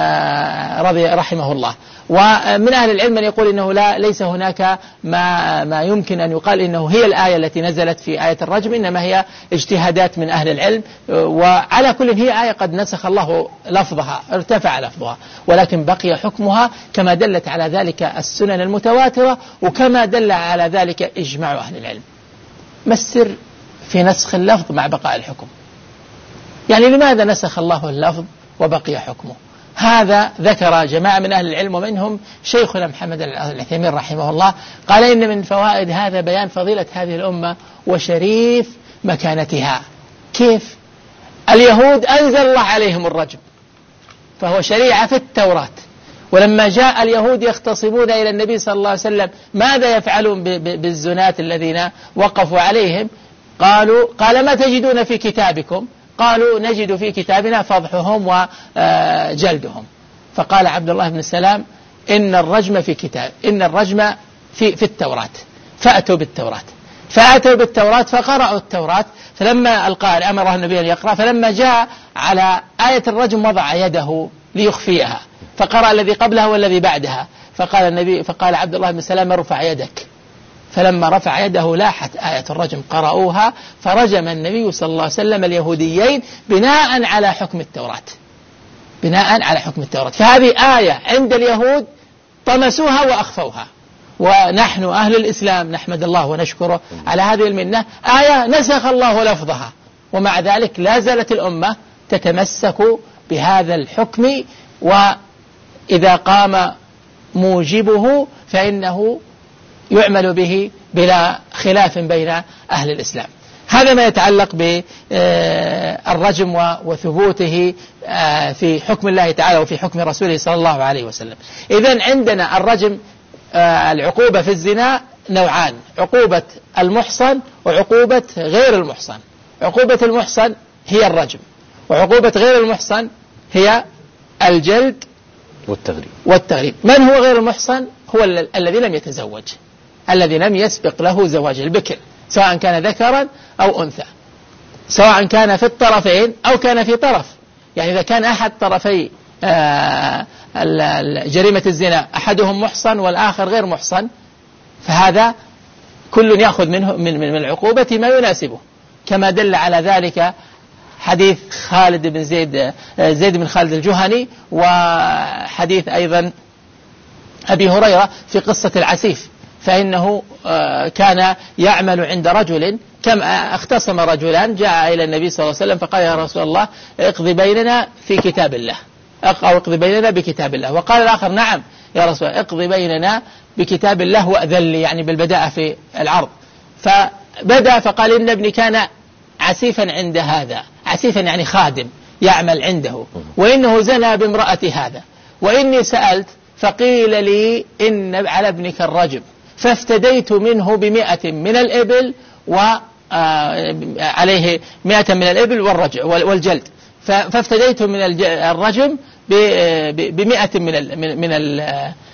رضي رحمه الله. ومن أهل العلم من يقول إنه لا ليس هناك ما ما يمكن أن يقال إنه هي الآية التي نزلت في آية الرجم، إنما هي اجتهادات من أهل العلم. وعلى كل هي آية قد نسخ الله لفظها، ارتفع لفظها، ولكن بقي حكمها كما دلت على ذلك السنن المتواترة وكما دل على ذلك إجماع أهل العلم. ما السر في نسخ اللفظ مع بقاء الحكم؟ يعني لماذا نسخ الله اللفظ وبقي حكمه؟ هذا ذكر جماعة من أهل العلم ومنهم شيخنا محمد العثيمين رحمه الله، قال إن من فوائد هذا بيان فضيلة هذه الأمة وشريف مكانتها. كيف؟ اليهود أنزل الله عليهم الرجم فهو شريعة في التوراة، ولما جاء اليهود يختصمون إلى النبي صلى الله عليه وسلم ماذا يفعلون بالزنات الذين وقفوا عليهم، قالوا قال ما تجدون في كتابكم؟ قالوا نجد في كتابنا فضحهم وجلدهم. فقال عبد الله بن سلام إن الرجم في كتاب إن الرجم في في التوراة، فأتوا بالتوراة فأتوا بالتوراة فقرأوا التوراة. فلما القارئ أمره النبي أن يقرأ، فلما جاء على آية الرجم وضع يده ليخفيها، فقرأ الذي قبلها والذي بعدها. فقال النبي فقال عبد الله بن سلام ارفع يدك. فلما رفع يده لاحت آية الرجم قرأوها، فرجم النبي صلى الله عليه وسلم اليهوديين بناء على حكم التوراة بناء على حكم التوراة. فهذه آية عند اليهود طمسوها وأخفوها، ونحن أهل الإسلام نحمد الله ونشكره على هذه المنة، آية نسخ الله لفظها ومع ذلك لا زالت الأمة تتمسك بهذا الحكم، وإذا قام موجبه فإنه يعمل به بلا خلاف بين أهل الإسلام. هذا ما يتعلق بالرجم وثبوته في حكم الله تعالى وفي حكم رسوله صلى الله عليه وسلم. إذن عندنا الرجم العقوبة في الزنا نوعان: عقوبة المحصن وعقوبة غير المحصن. عقوبة المحصن هي الرجم، وعقوبة غير المحصن هي الجلد
والتغريب
والتغريب. من هو غير المحصن؟ هو الذي لم يتزوج، الذي لم يسبق له زواج، البكر، سواء كان ذكرا أو أنثى، سواء كان في الطرفين أو كان في طرف. يعني إذا كان أحد طرفي جريمة الزنا أحدهم محصن والآخر غير محصن، فهذا كل يأخذ منه من من العقوبة ما يناسبه، كما دل على ذلك حديث خالد بن زيد زيد بن خالد الجهني، وحديث أيضا أبي هريرة في قصة العسيف، فإنه كان يعمل عند رجل، كم اختصم رجلان، جاء إلى النبي صلى الله عليه وسلم فقال يا رسول الله اقضي بيننا في كتاب الله، أو اقضي بيننا بكتاب الله. وقال الآخر نعم يا رسول الله اقضي بيننا بكتاب الله وأذن لي، يعني بالبداءة في العرض. فبدأ فقال إن ابني كان عسيفا عند هذا، عسيفا يعني خادم يعمل عنده، وإنه زنى بامرأة هذا، وإني سألت فقيل لي إن على ابنك الرجم، فافتديت منه بمئة من الإبل وعليه مئة من الإبل والرجع والجلد، فافتديت من الرجم بمئة من ال من ال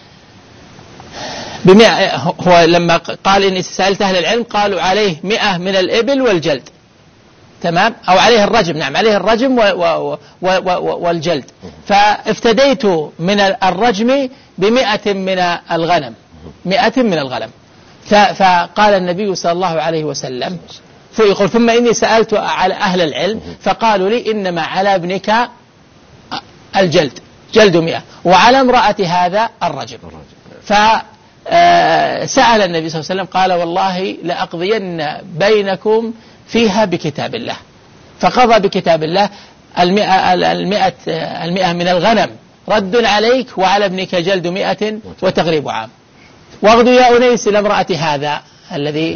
بمئة. هو لما قال إني سألت أهل العلم قالوا عليه مئة من الإبل والجلد، تمام، أو عليه الرجم، نعم عليه الرجم والجلد. فافتديت من الرجم بمئة من الغنم، مئة من الغنم. فقال النبي صلى الله عليه وسلم فيقول ثم إني سألت على أهل العلم فقالوا لي إنما على ابنك الجلد، جلد مئة، وعلى امرأة هذا الرجم. فسأل النبي صلى الله عليه وسلم قال والله لأقضين بينكم فيها بكتاب الله. فقضى بكتاب الله المئة, المئة, المئة من الغنم رد عليك، وعلى ابنك جلد مئة وتغريب عام. واغدو يا أنيس لامرأة هذا الذي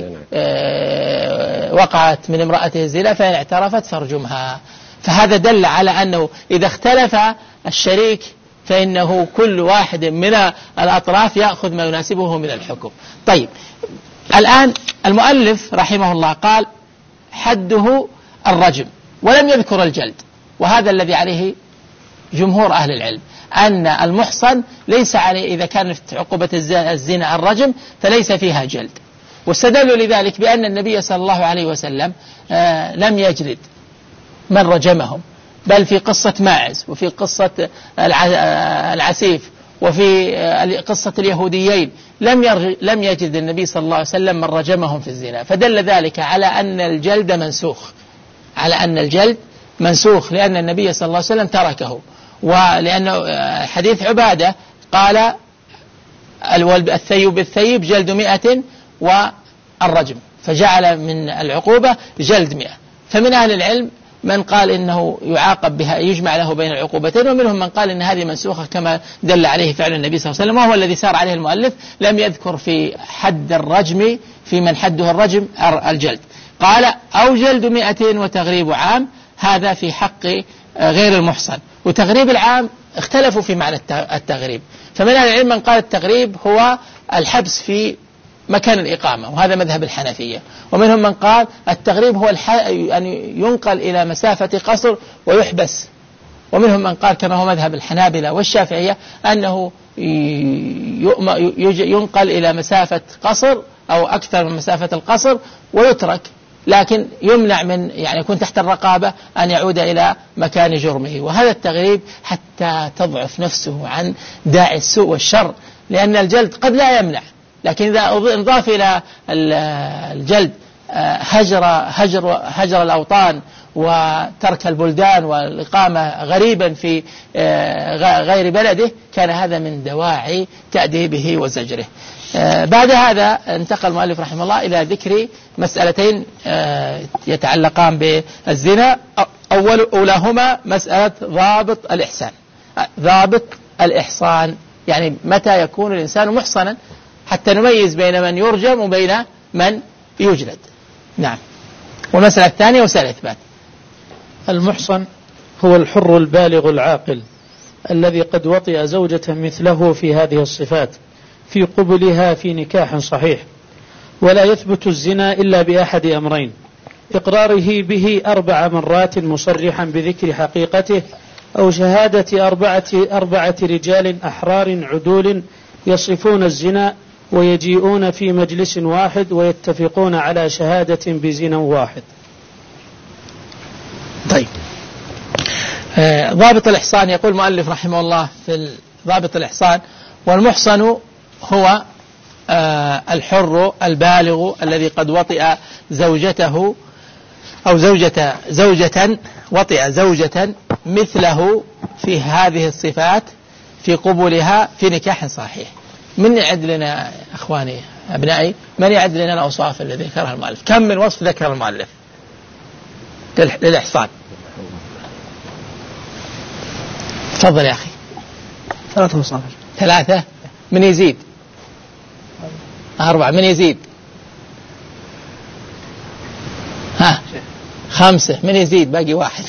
وقعت من امرأته الزنا، فإن اعترفت فارجمها. فهذا دل على أنه إذا اختلف الشريك فإنه كل واحد من الأطراف يأخذ ما يناسبه من الحكم. طيب، الآن المؤلف رحمه الله قال حده الرجم ولم يذكر الجلد، وهذا الذي عليه جمهور أهل العلم أن المحصن ليس عليه إذا كانت عقوبة الزنا الرجم فليس فيها جلد. واستدلوا لذلك بأن النبي صلى الله عليه وسلم آه لم يجلد من رجمهم، بل في قصة ماعز وفي قصة العسيف وفي قصة اليهوديين لم لم يجد النبي صلى الله عليه وسلم من رجمهم في الزنا، فدل ذلك على أن الجلد منسوخ، على أن الجلد منسوخ لأن النبي صلى الله عليه وسلم تركه. ولأن حديث عبادة قال الثيب بالثيب جلد مئة والرجم، فجعل من العقوبة جلد مئة. فمن أهل العلم من قال إنه يعاقب بها يجمع له بين العقوبتين، ومنهم من قال إن هذه منسوخة كما دل عليه فعل النبي صلى الله عليه وسلم، وهو الذي سار عليه المؤلف. لم يذكر في حد الرجم في من حده الرجم الجلد، قال أو جلد مئتين وتغريب عام، هذا في حق غير المحصن. وتغريب العام اختلفوا في معنى التغريب، فمن أهل العلم من قال التغريب هو الحبس في مكان الإقامة، وهذا مذهب الحنفية. ومنهم من قال التغريب هو أن يعني ينقل إلى مسافة قصر ويحبس. ومنهم من قال كما هو مذهب الحنابلة والشافعية أنه ينقل إلى مسافة قصر أو أكثر من مسافة القصر ويترك، لكن يمنع من يعني يكون تحت الرقابة أن يعود إلى مكان جرمه. وهذا التغريب حتى تضعف نفسه عن داعي السوء والشر، لأن الجلد قد لا يمنع، لكن إذا انضاف إلى الجلد هجر هجر هجر الأوطان وترك البلدان والإقامة غريبا في غير بلده، كان هذا من دواعي تأديبه وزجره. بعد هذا انتقل المؤلف رحمه الله إلى ذكر مسألتين يتعلقان بالزنا. أول أولاهما مسألة ضابط الإحسان. ضابط الإحصان يعني متى يكون الإنسان محصنا، حتى نميز بين من يرجم وبين من يجلد. نعم. والمسألة الثانية وسائل الإثبات.
المحصن هو الحر البالغ العاقل الذي قد وطئ زوجة مثله في هذه الصفات في قبلها في نكاح صحيح، ولا يثبت الزنا إلا بأحد أمرين: إقراره به أربع مرات مصرحا بذكر حقيقته، أو شهادة أربعة, أربعة رجال أحرار عدول يصفون الزنا ويجيئون في مجلس واحد ويتفقون على شهادة بزنا واحد.
طيب، آه ضابط الإحصان. يقول المؤلف رحمه الله في ضابط الإحصان: والمحصن هو آه الحر البالغ الذي قد وطئ زوجته أو زوجة زوجة وطئ زوجة مثله في هذه الصفات في قبولها في نكاح صحيح. من يعد لنا أخواني أبنائي، من يعد لنا الأوصاف الذي ذكرها المؤلف؟ كم من وصف ذكر المؤلف للإحصان؟ تفضل يا أخي.
ثلاثة وصف.
ثلاثة. من يزيد؟ أربعة. من يزيد؟ ها خمسة. من يزيد؟ باقي واحد.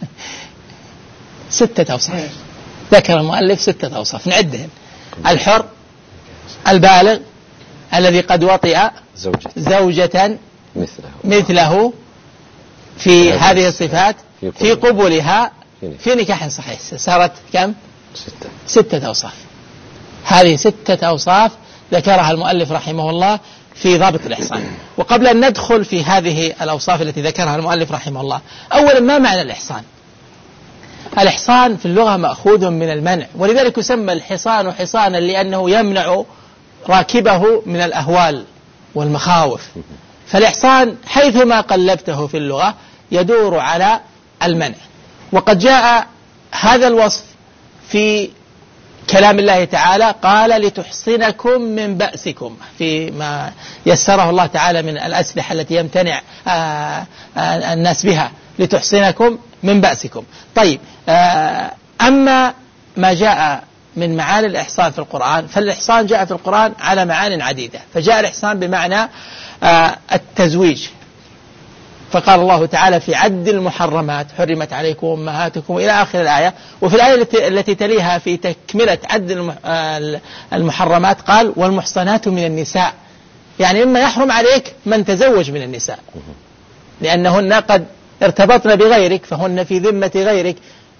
ستة أوصاف ذكر المؤلف، ستة أوصاف نعدهم: الحر البالغ الذي قد وطئ
زوجة,
زوجة
مثله,
مثله في هذه الصفات في قبولها في نكاح صحيح. صارت كم؟
ستة.
ستة أوصاف. هذه ستة أوصاف ذكرها المؤلف رحمه الله في ضابط الإحصان. وقبل أن ندخل في هذه الأوصاف التي ذكرها المؤلف رحمه الله، أولا ما معنى الإحصان؟ الإحصان في اللغة مأخوذ من المنع، ولذلك يسمى الحصان حصانا لأنه يمنع راكبه من الأهوال والمخاوف. فالإحصان حيثما قلبته في اللغة يدور على المنع. وقد جاء هذا الوصف في كلام الله تعالى: قال لتحصنكم من بأسكم، فيما يسره الله تعالى من الأسلحة التي يمتنع الناس بها، لتحصنكم من بأسكم. طيب، أما ما جاء من معاني الإحصان في القرآن، فالإحصان جاء في القرآن على معان عديدة. فجاء الإحصان بمعنى التزويج، فقال الله تعالى في عد المحرمات: حرمت عليكم أمهاتكم إلى آخر الآية. وفي الآية التي تليها في تكملة عد المحرمات قال: والمحصنات من النساء، يعني مما يحرم عليك من تزوج من النساء، لأنهن قد ارتبطن بغيرك فهن في ذمة غيرك،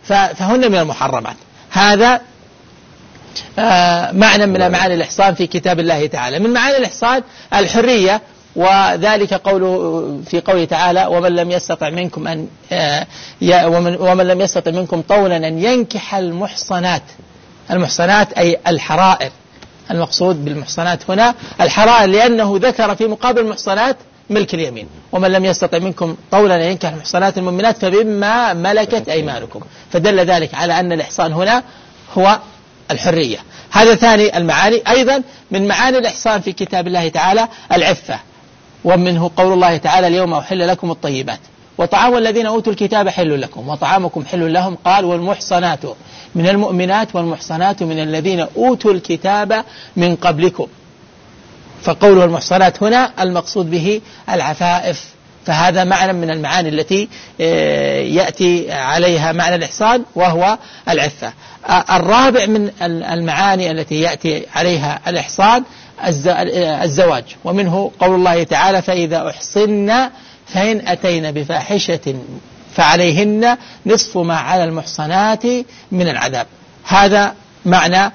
فهن من المحرمات. هذا آه معنى من معاني الإحصان في كتاب الله تعالى. من معاني الإحصان الحرية، وذلك قوله في قوله تعالى: ومن لم يستطع منكم أن آه ومن, ومن لم يستطع منكم طولا أن ينكح المحصنات. المحصنات أي الحرائر، المقصود بالمحصنات هنا الحرائر، لأنه ذكر في مقابل المحصنات ملك اليمين: ومن لم يستطع منكم طولا أن ينكح المحصنات المؤمنات فبما ملكت أيمانكم، فدل ذلك على أن الإحصان هنا هو الحرية. هذا ثاني المعاني. أيضا من معاني الإحصان في كتاب الله تعالى العفة، ومنه قول الله تعالى: اليوم أحل لكم الطيبات وطعام الذين أوتوا الكتاب حل لكم وطعامكم حل لهم. قال: والمحصنات من المؤمنات والمحصنات من الذين أوتوا الكتاب من قبلكم. فقوله المحصنات هنا المقصود به العفائف. فهذا معنى من المعاني التي يأتي عليها معنى الإحصان وهو العفة. الرابع من المعاني التي يأتي عليها الإحصان الزواج، ومنه قول الله تعالى: فإذا أحصن فإن أتين بفاحشة فعليهن نصف ما على المحصنات من العذاب. هذا معنى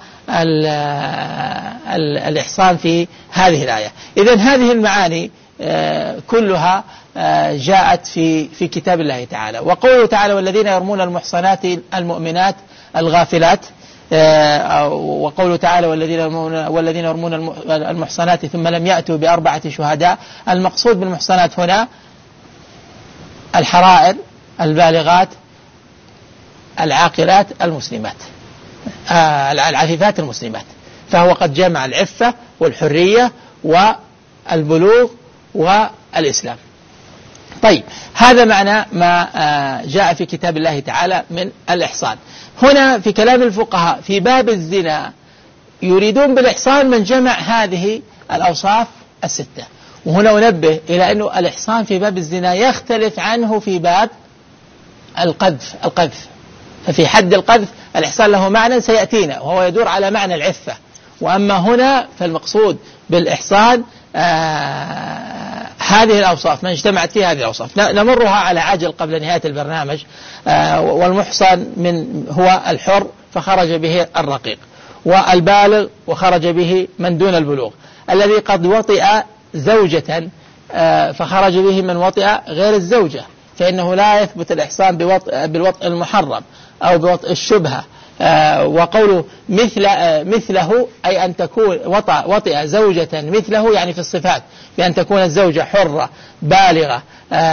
الإحصان في هذه الآية. إذن هذه المعاني كلها جاءت في في كتاب الله تعالى. وقوله تعالى: والذين يرمون المحصنات المؤمنات الغافلات، وقوله تعالى: والذين يرمون والذين يرمون المحصنات ثم لم يأتوا بأربعة شهداء. المقصود بالمحصنات هنا الحرائر البالغات العاقلات المسلمات، العفيفات المسلمات. فهو قد جمع العفة والحرية والبلوغ والإسلام. طيب، هذا معنى ما جاء في كتاب الله تعالى من الإحصان. هنا في كلام الفقهاء في باب الزنا يريدون بالإحصان من جمع هذه الأوصاف الستة. وهنا أنبه إلى أنه الإحصان في باب الزنا يختلف عنه في باب القذف. القذف ففي حد القذف الإحصان له معنى سيأتينا وهو يدور على معنى العفة. وأما هنا فالمقصود بالإحصان آه هذه الأوصاف، ما اجتمعت فيها هذه الأوصاف. نمرها على عجل قبل نهاية البرنامج. آه والمحصن من هو الحر فخرج به الرقيق، والبالغ وخرج به من دون البلوغ، الذي قد وطئ زوجة آه فخرج به من وطئ غير الزوجة، فإنه لا يثبت الإحصان بوطئ بالوطئ المحرم أو بوطئ الشبهة. آه وقوله مثل آه مثله أي أن تكون وطئ, وطئ زوجة مثله، يعني في الصفات، بأن تكون الزوجة حرة بالغة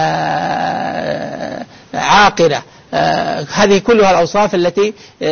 آه عاقلة. آه هذه كلها الأوصاف التي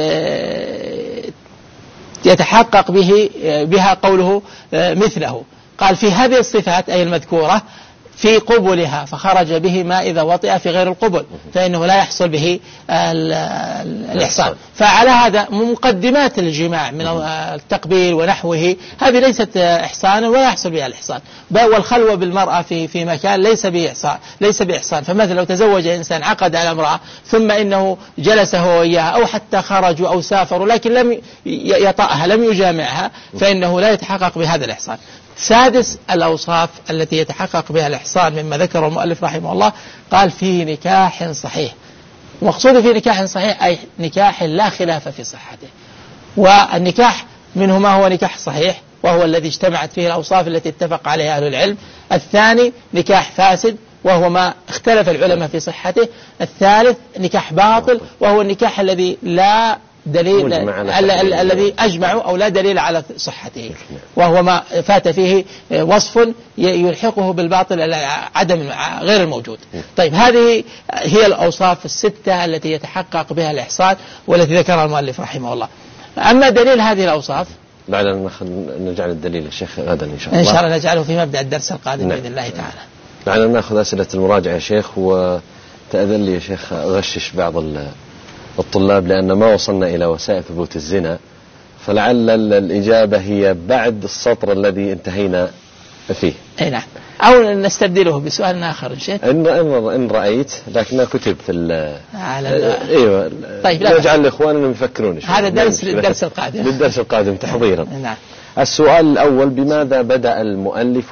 آه يتحقق به آه بها قوله آه مثله. قال في هذه الصفات أي المذكورة في قبلها فخرج به ما إذا وطئ في غير القبل، فإنه لا يحصل به الإحصان. فعلى هذا مقدمات الجماع من التقبيل ونحوه هذه ليست إحصانا ولا يحصل بها الإحصان. والخلوة بالمرأة في في مكان ليس بإحصان ليس بإحصان. فمثلا لو تزوج إنسان عقد على امرأة ثم إنه جلس هو وإياها أو حتى خرجوا أو سافروا لكن لم يطأها لم يجامعها، فإنه لا يتحقق بهذا الإحصان. سادس الأوصاف التي يتحقق بها الإحصان مما ذكر المؤلف رحمه الله، قال في نكاح صحيح. ومقصود في نكاح صحيح أي نكاح لا خلاف في صحته. والنكاح منه ما هو نكاح صحيح وهو الذي اجتمعت فيه الأوصاف التي اتفق عليها أهل العلم. الثاني نكاح فاسد وهو ما اختلف العلماء في صحته. الثالث نكاح باطل وهو النكاح الذي لا دليل الذي أجمعوا أو لا دليل على صحته، وهو ما فات فيه وصف يلحقه بالباطل على عدم غير الموجود. طيب، هذه هي الأوصاف الستة التي يتحقق بها الإحصان والتي ذكرها المؤلف رحمه الله. أما دليل هذه الأوصاف
بعد أن نجعل الدليل الشيخ غدا إن شاء الله،
إن شاء الله نجعله في مبدأ الدرس القادم بإذن الله تعالى.
بعد أن نأخذ أسئلة المراجعة يا شيخ، وتأذن لي يا شيخ أغشش بعض الطلاب لأن ما وصلنا إلى وسائل ثبوت الزنا، فلعل الإجابة هي بعد السطر الذي انتهينا فيه.
أي نعم، أو نستبدله بسؤال آخر إن شئت.
إن, إن رأيت، لكنه كتب في ال
على
أيوة. طيب، نجعل لإخواننا يفكرون.
هذا درس للدرس القادم.
للدرس القادم تحضيرا.
نعم.
السؤال الأول: بماذا بدأ المؤلف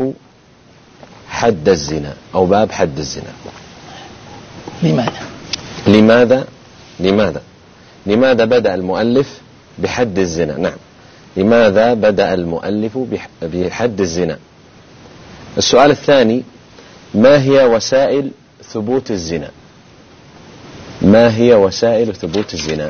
حد الزنا أو باب حد الزنا؟
لماذا؟
لماذا؟ لماذا؟
لماذا بدأ المؤلف بحد الزنا؟ نعم، لماذا بدأ المؤلف بحد الزنا؟ السؤال الثاني: ما هي وسائل ثبوت الزنا؟ ما هي وسائل ثبوت الزنا؟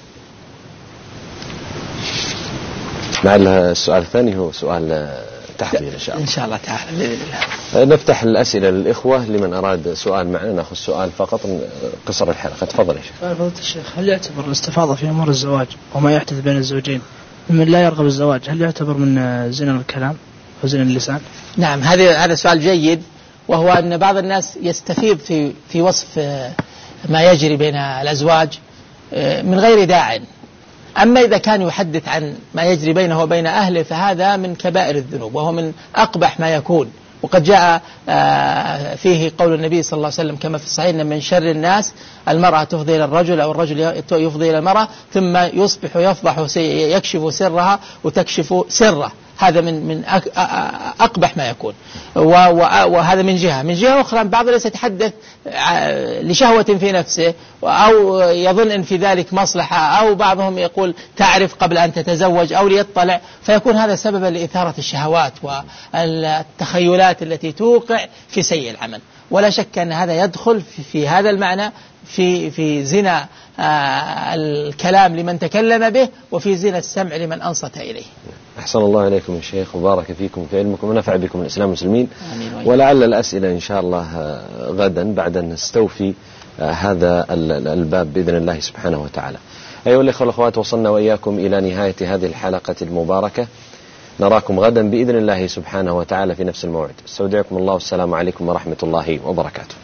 مع السؤال الثاني هو سؤال تحضير إن شاء الله.
إن شاء الله تعالى بإذن الله.
نفتح الأسئلة للإخوة، لمن أراد سؤال معنا نأخذ سؤال فقط قصر الحلقة. تفضل يا شيخ.
فضيلة الشيخ، هل يعتبر الاستفاضة في أمور الزواج وما يحدث بين الزوجين ممن لا يرغب الزواج، هل يعتبر من زنا الكلام وزنا اللسان؟
نعم، هذا هذا سؤال جيد، وهو أن بعض الناس يستفيض في في وصف ما يجري بين الأزواج من غير داع. أما إذا كان يحدث عن ما يجري بينه وبين أهله فهذا من كبائر الذنوب، وهو من أقبح ما يكون. وقد جاء فيه قول النبي صلى الله عليه وسلم كما في الصحيح: من شر الناس المرأة تفضي إلى الرجل أو الرجل يفضي إلى المرأة ثم يصبح يفضح يكشف سرها وتكشف سره. هذا من من أقبح ما يكون. وهذا من جهة. من جهة أخرى بعض الناس يتحدث لشهوة في نفسه أو يظن أن في ذلك مصلحة، أو بعضهم يقول تعرف قبل أن تتزوج أو ليطلع، فيكون هذا سببا لإثارة الشهوات والتخيلات التي توقع في سيء العمل. ولا شك أن هذا يدخل في, في هذا المعنى في في زنا الكلام لمن تكلم به، وفي زنا السمع لمن أنصت إليه.
أحسن الله عليكم يا شيخ، وبارك فيكم في علمكم ونفع بكم الإسلام والمسلمين. ولعل الأسئلة إن شاء الله غدا بعد أن نستوفي هذا الباب بإذن الله سبحانه وتعالى. أيها الأخوة والأخوات، وصلنا وإياكم إلى نهاية هذه الحلقة المباركة. نراكم غدا بإذن الله سبحانه وتعالى في نفس الموعد. استودعكم الله، والسلام عليكم ورحمة الله وبركاته.